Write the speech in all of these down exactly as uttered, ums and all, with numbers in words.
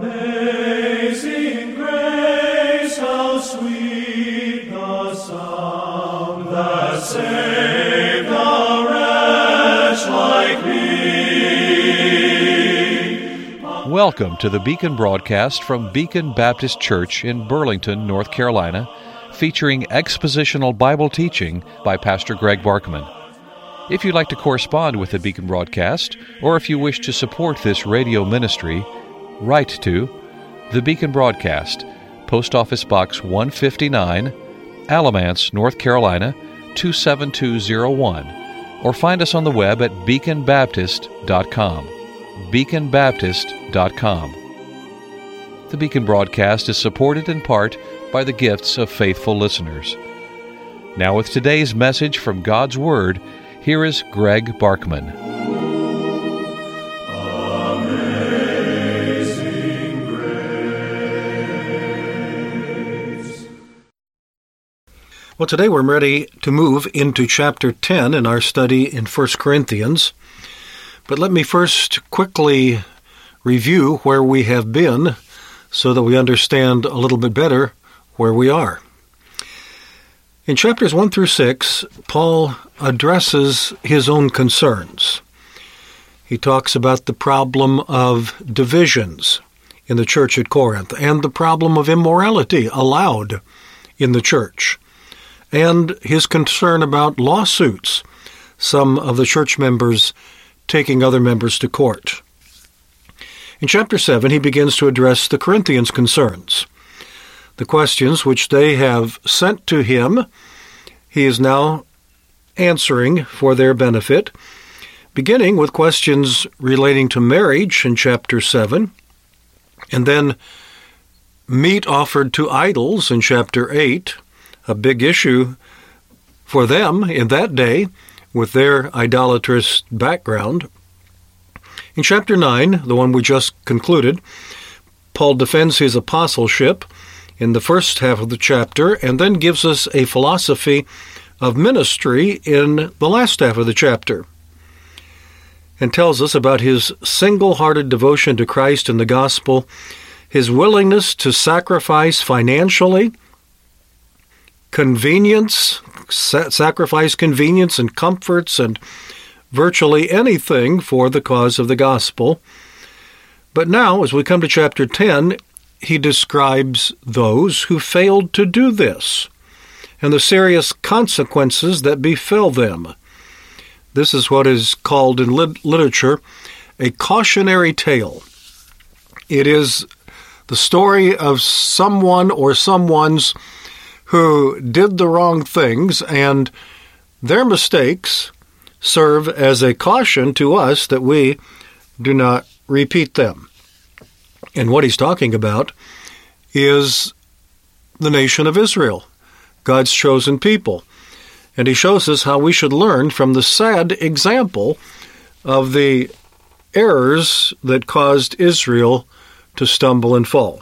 Amazing grace, how sweet the sound that saved a wretch like me. Welcome to the Beacon broadcast from Beacon Baptist Church in Burlington, North Carolina, featuring expositional Bible teaching by Pastor Greg Barkman. If you'd like to correspond with the Beacon broadcast, or if you wish to support this radio ministry, write to the Beacon Broadcast, Post Office Box one fifty-nine, Alamance, North Carolina, two seven two zero one, or find us on the web at beacon baptist dot com. beacon baptist dot com. The Beacon broadcast is supported in part by the gifts of faithful listeners. Now with today's message from God's Word, here is Greg Barkman. Amazing grace. Well, today we're ready to move into chapter ten in our study in First Corinthians. But let me first quickly review where we have been so that we understand a little bit better where we are. In chapters one through six, Paul addresses his own concerns. He talks about the problem of divisions in the church at Corinth and the problem of immorality allowed in the church, and his concern about lawsuits, some of the church members taking other members to court. In chapter seven, he begins to address the Corinthians' concerns. The questions which they have sent to him, he is now answering for their benefit, beginning with questions relating to marriage in chapter seven, and then meat offered to idols in chapter eight, a big issue for them in that day with their idolatrous background. In chapter nine, the one we just concluded, Paul defends his apostleship in the first half of the chapter and then gives us a philosophy of ministry in the last half of the chapter and tells us about his single-hearted devotion to Christ and the gospel, his willingness to sacrifice financially, convenience, sa- sacrifice convenience and comforts and virtually anything for the cause of the gospel. But now, as we come to chapter ten, he describes those who failed to do this and the serious consequences that befell them. This is what is called in lit- literature a cautionary tale. It is the story of someone or someone's who did the wrong things, and their mistakes serve as a caution to us that we do not repeat them. And what he's talking about is the nation of Israel, God's chosen people. And he shows us how we should learn from the sad example of the errors that caused Israel to stumble and fall.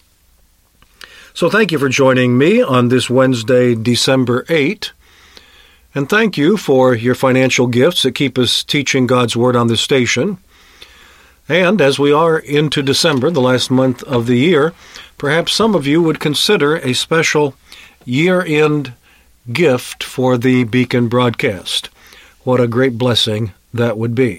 So thank you for joining me on this Wednesday, December eighth. And thank you for your financial gifts that keep us teaching God's Word on this station. And as we are into December, the last month of the year, perhaps some of you would consider a special year-end gift for the Beacon broadcast. What a great blessing that would be.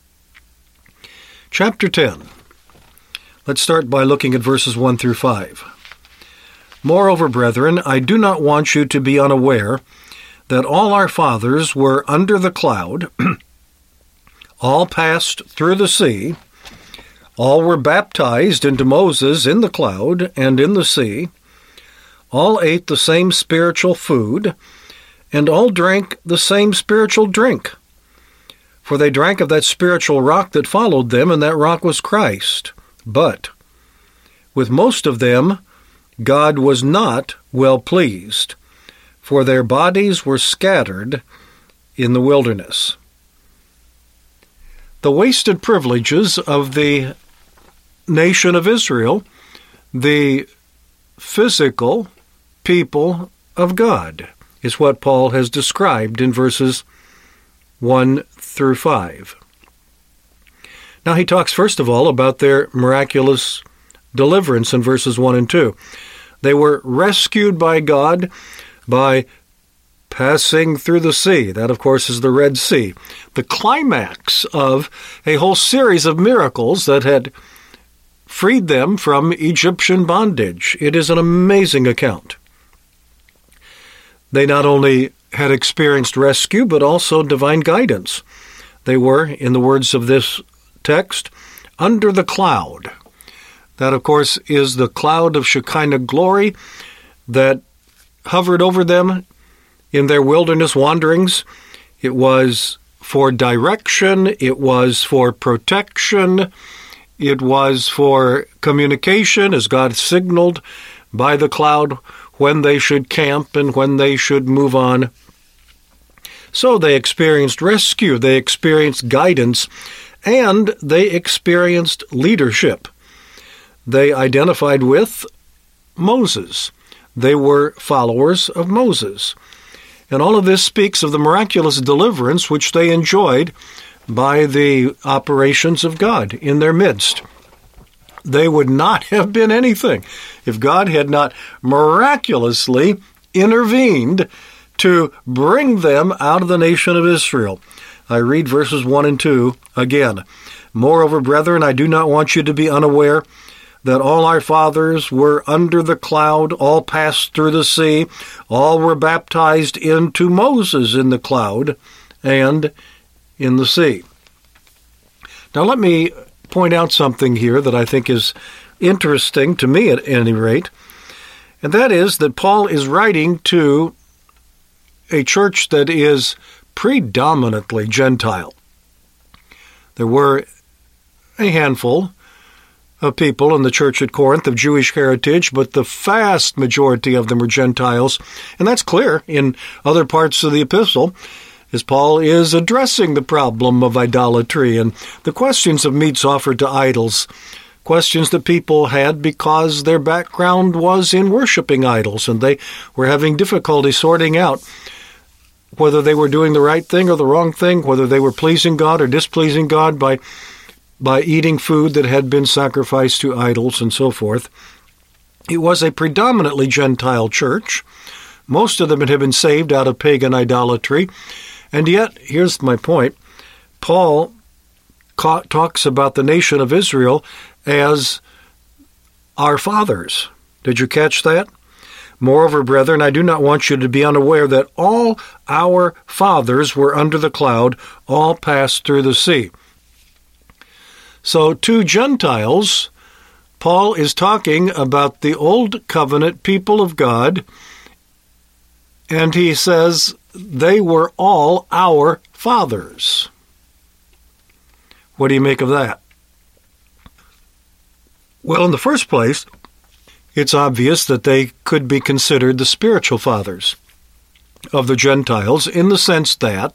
Chapter ten. Let's start by looking at verses one through five. Moreover, brethren, I do not want you to be unaware that all our fathers were under the cloud, all passed through the sea, all were baptized into Moses in the cloud and in the sea, all ate the same spiritual food, and all drank the same spiritual drink. For they drank of that spiritual rock that followed them, and that rock was Christ. But with most of them God was not well pleased, for their bodies were scattered in the wilderness. The wasted privileges of the nation of Israel, the physical people of God, is what Paul has described in verses one through five. Now he talks first of all about their miraculous deliverance in verses one and two. They were rescued by God by passing through the sea. That, of course, is the Red Sea. The climax of a whole series of miracles that had freed them from Egyptian bondage. It is an amazing account. They not only had experienced rescue, but also divine guidance. They were, in the words of this text, under the cloud. That, of course, is the cloud of Shekinah glory that hovered over them in their wilderness wanderings. It was for direction. It was for protection. It was for communication, as God signaled by the cloud when they should camp and when they should move on. So they experienced rescue, they experienced guidance, and they experienced leadership. They identified with Moses. They were followers of Moses. And all of this speaks of the miraculous deliverance which they enjoyed by the operations of God in their midst. They would not have been anything if God had not miraculously intervened to bring them out of the nation of Israel. I read verses one and two again. Moreover, brethren, I do not want you to be unaware that all our fathers were under the cloud, all passed through the sea, all were baptized into Moses in the cloud and in the sea. Now let me point out something here that I think is interesting, to me at any rate, and that is that Paul is writing to a church that is predominantly Gentile. There were a handful of people in the church at Corinth of Jewish heritage, but the vast majority of them were Gentiles, and that's clear in other parts of the epistle, as Paul is addressing the problem of idolatry and the questions of meats offered to idols, questions that people had because their background was in worshiping idols, and they were having difficulty sorting out whether they were doing the right thing or the wrong thing, whether they were pleasing God or displeasing God by by eating food that had been sacrificed to idols and so forth. It was a predominantly Gentile church. Most of them had been saved out of pagan idolatry. And yet, here's my point, Paul ca- talks about the nation of Israel as our fathers. Did you catch that? Moreover, brethren, I do not want you to be unaware that all our fathers were under the cloud, all passed through the sea. So to Gentiles, Paul is talking about the Old Covenant people of God, and he says they were all our fathers. What do you make of that? Well, in the first place, it's obvious that they could be considered the spiritual fathers of the Gentiles in the sense that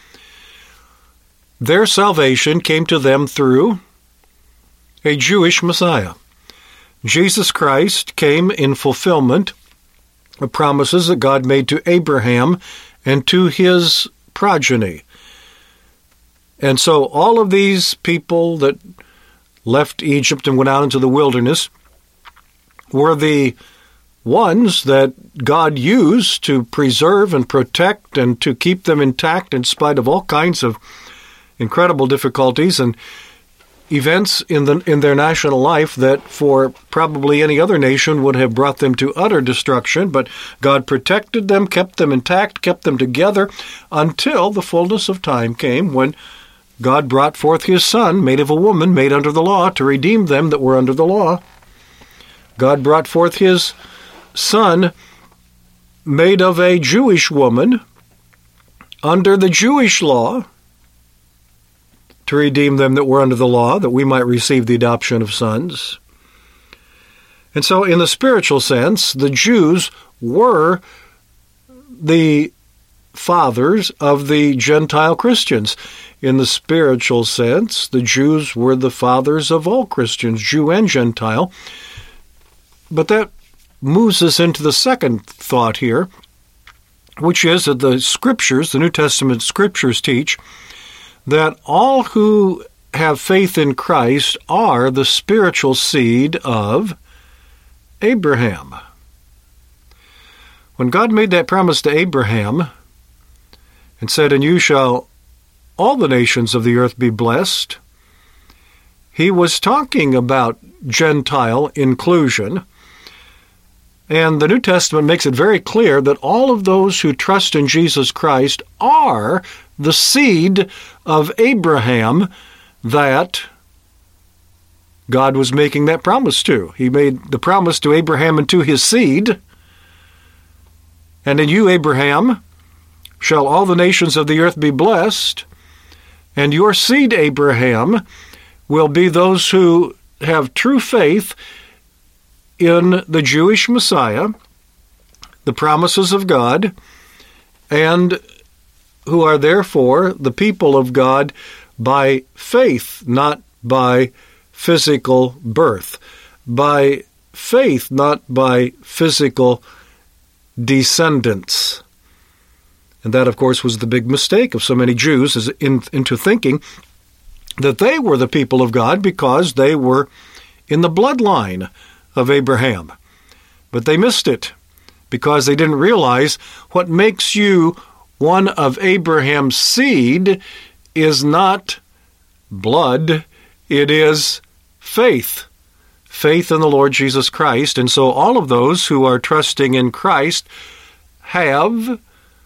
their salvation came to them through a Jewish Messiah. Jesus Christ came in fulfillment of promises that God made to Abraham and to his progeny. And so all of these people that left Egypt and went out into the wilderness were the ones that God used to preserve and protect and to keep them intact in spite of all kinds of incredible difficulties and events in the in their national life that for probably any other nation would have brought them to utter destruction, but God protected them, kept them intact, kept them together until the fullness of time came when God brought forth his Son, made of a woman, made under the law, to redeem them that were under the law. God brought forth his Son, made of a Jewish woman, under the Jewish law, to redeem them that were under the law, that we might receive the adoption of sons. And so in the spiritual sense, the Jews were the fathers of the Gentile Christians. In the spiritual sense, the Jews were the fathers of all Christians, Jew and Gentile. But that moves us into the second thought here, which is that the Scriptures, the New Testament Scriptures teach that all who have faith in Christ are the spiritual seed of Abraham. When God made that promise to Abraham and said, "In you shall all the nations of the earth be blessed," he was talking about Gentile inclusion. And the New Testament makes it very clear that all of those who trust in Jesus Christ are the seed of Abraham that God was making that promise to. He made the promise to Abraham and to his seed. "And in you, Abraham, shall all the nations of the earth be blessed, and your seed, Abraham, will be those who have true faith in the Jewish Messiah, the promises of God, and who are therefore the people of God by faith, not by physical birth, by faith, not by physical descendants." And that, of course, was the big mistake of so many Jews, is in, into thinking that they were the people of God because they were in the bloodline of Abraham. But they missed it because they didn't realize what makes you one of Abraham's seed is not blood, it is faith. Faith in the Lord Jesus Christ. And so all of those who are trusting in Christ have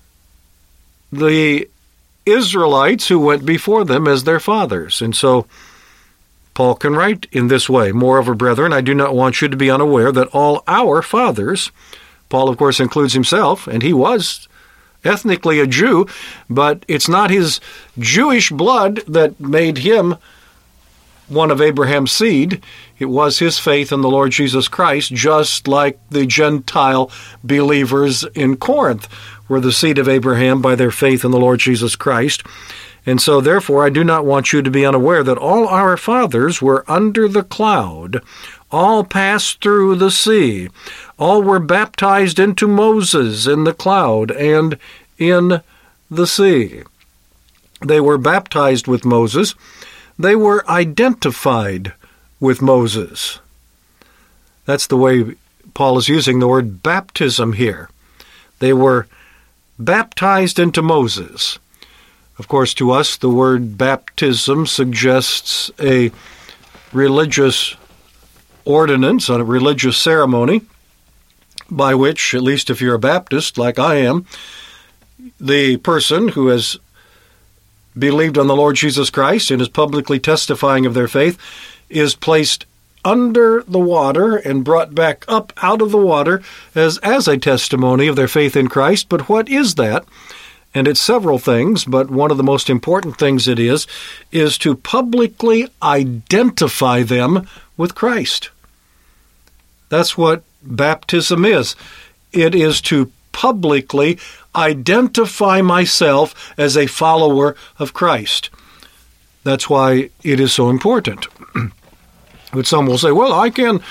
the Israelites who went before them as their fathers. And so Paul can write in this way, "Moreover, brethren, I do not want you to be unaware that all our fathers," Paul, of course, includes himself, and he was ethnically a Jew, but it's not his Jewish blood that made him one of Abraham's seed. It was his faith in the Lord Jesus Christ, just like the Gentile believers in Corinth were the seed of Abraham by their faith in the Lord Jesus Christ. And so, therefore, I do not want you to be unaware that all our fathers were under the cloud, all passed through the sea, all were baptized into Moses in the cloud and in the sea. They were baptized with Moses. They were identified with Moses. That's the way Paul is using the word baptism here. They were baptized into Moses. Of course, to us, the word baptism suggests a religious ordinance, a religious ceremony, by which, at least if you're a Baptist, like I am, the person who has believed on the Lord Jesus Christ and is publicly testifying of their faith is placed under the water and brought back up out of the water as, as a testimony of their faith in Christ. But what is that? And it's several things, but one of the most important things it is, is to publicly identify them with Christ. That's what baptism is. It is to publicly identify myself as a follower of Christ. That's why it is so important. But some will say, well, I can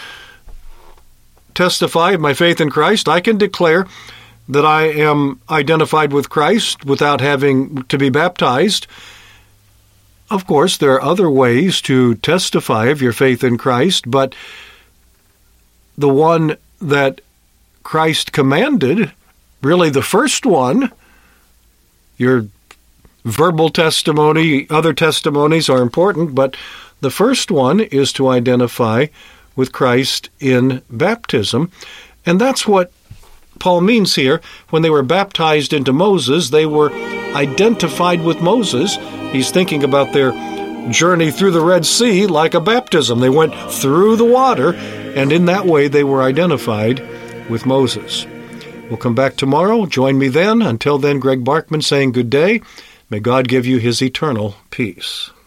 testify of my faith in Christ. I can declare that I am identified with Christ without having to be baptized. Of course, there are other ways to testify of your faith in Christ, but the one that Christ commanded, really the first one, your verbal testimony, other testimonies are important, but the first one is to identify with Christ in baptism. And that's what Paul means here. When they were baptized into Moses, they were identified with Moses. He's thinking about their journey through the Red Sea like a baptism. They went through the water, and in that way they were identified with Moses. We'll come back tomorrow. Join me then. Until then, Greg Barkman saying good day. May God give you his eternal peace.